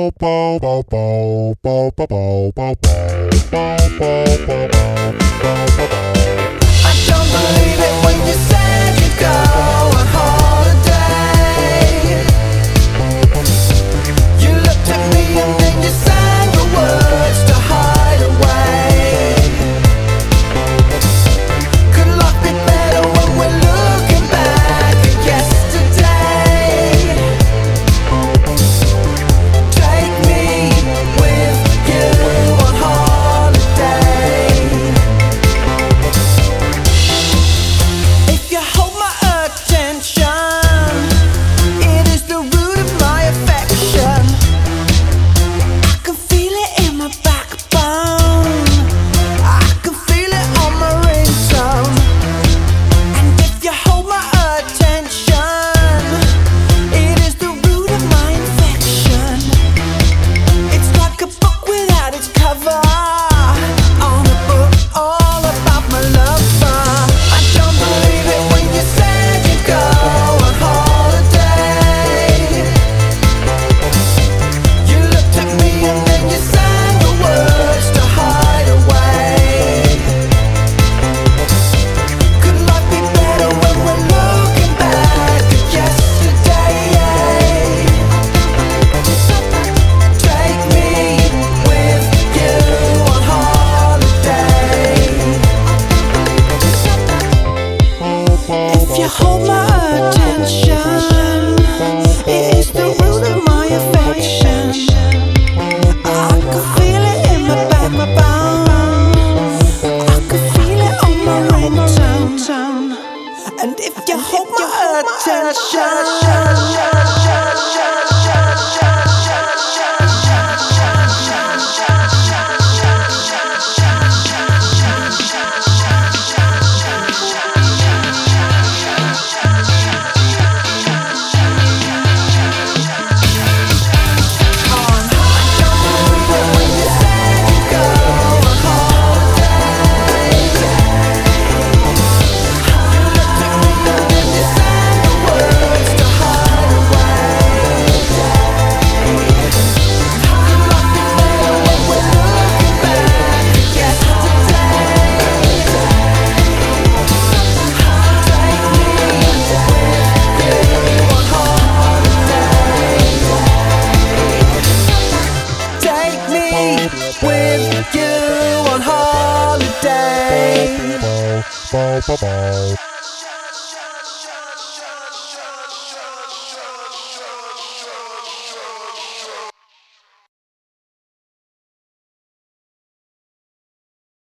I don't believe it when you said you'd go on holiday. You looked at me and then you sang the words to hide away. Could life be better when we're looking back at yesterday? Take me with you on holiday. If you hold my attention, it is the root of my affection. I can feel it in my backbone. I can feel it on my ringtone. And if you hold my attention, it is the root of my infection. It's like a book without its cover, on a book all about my lover. I don't believe it when you said you'd go on holiday. You looked at me and then you sang the words to hide away. Could life be better when we're looking back at yesterday? Take me with you on holiday. If you hold my attention, it is the root of my affection. I can feel it in my backbone. I can feel it on my ringtone. And if you hold my Take me with you on holiday.